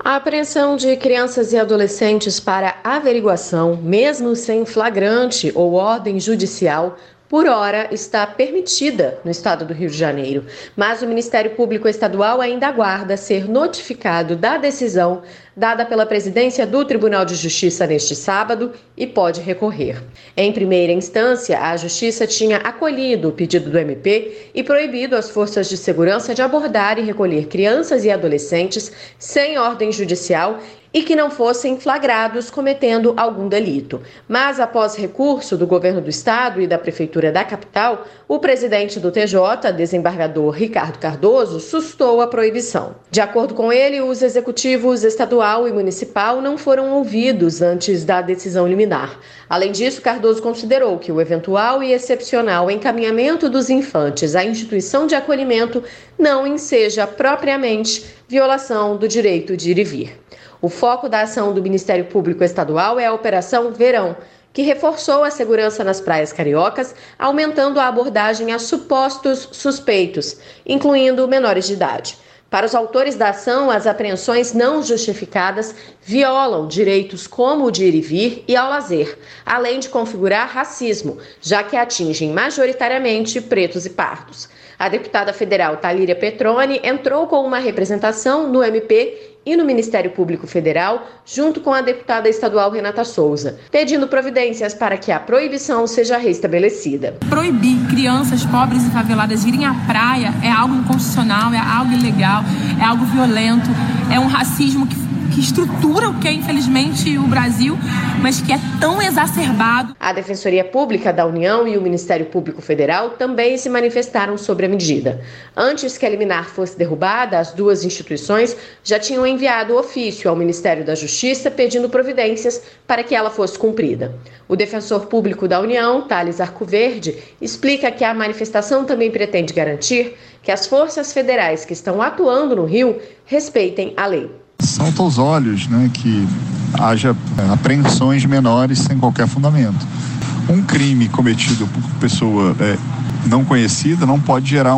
A apreensão de crianças e adolescentes para averiguação, mesmo sem flagrante ou ordem judicial, por hora está permitida no estado do Rio de Janeiro, mas o Ministério Público Estadual ainda aguarda ser notificado da decisão dada pela presidência do Tribunal de Justiça neste sábado e pode recorrer. Em primeira instância, a Justiça tinha acolhido o pedido do MP e proibido as forças de segurança de abordar e recolher crianças e adolescentes sem ordem judicial e que não fossem flagrados cometendo algum delito. Mas, após recurso do governo do estado e da prefeitura da capital, o presidente do TJ, desembargador Ricardo Cardoso, sustou a proibição. De acordo com ele, os executivos estadual e municipal não foram ouvidos antes da decisão liminar. Além disso, Cardoso considerou que o eventual e excepcional encaminhamento dos infantes à instituição de acolhimento não enseja propriamente violação do direito de ir e vir. O foco da ação do Ministério Público Estadual é a Operação Verão, que reforçou a segurança nas praias cariocas, aumentando a abordagem a supostos suspeitos, incluindo menores de idade. Para os autores da ação, as apreensões não justificadas violam direitos como o de ir e vir e ao lazer, além de configurar racismo, já que atingem majoritariamente pretos e pardos. A deputada federal Thalíria Petroni entrou com uma representação no MP e no Ministério Público Federal, junto com a deputada estadual Renata Souza, pedindo providências para que a proibição seja restabelecida. Proibir crianças pobres e faveladas irem à praia é algo inconstitucional, é algo ilegal, é algo violento, é um racismo que estrutura o que é, infelizmente, o Brasil, mas que é tão exacerbado. A Defensoria Pública da União e o Ministério Público Federal também se manifestaram sobre a medida. Antes que a liminar fosse derrubada, as duas instituições já tinham enviado ofício ao Ministério da Justiça pedindo providências para que ela fosse cumprida. O defensor público da União, Thales Arcoverde, explica que a manifestação também pretende garantir que as forças federais que estão atuando no Rio respeitem a lei. Salta aos olhos, que haja apreensões menores sem qualquer fundamento. Um crime cometido por pessoa não conhecida não pode gerar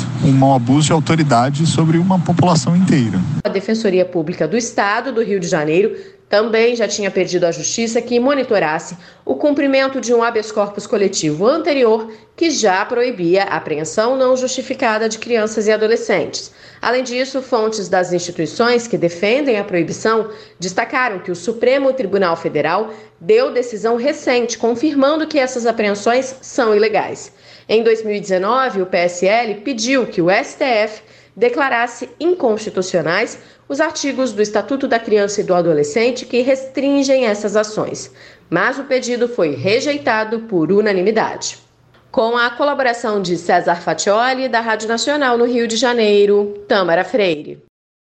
um abuso de autoridade sobre uma população inteira. A Defensoria Pública do Estado do Rio de Janeiro também já tinha pedido à Justiça que monitorasse o cumprimento de um habeas corpus coletivo anterior que já proibia a apreensão não justificada de crianças e adolescentes. Além disso, fontes das instituições que defendem a proibição destacaram que o Supremo Tribunal Federal deu decisão recente confirmando que essas apreensões são ilegais. Em 2019, o PSL pediu que o STF declarasse inconstitucionais os artigos do Estatuto da Criança e do Adolescente que restringem essas ações, mas o pedido foi rejeitado por unanimidade. Com a colaboração de César Fatioli, da Rádio Nacional no Rio de Janeiro, Tâmara Freire.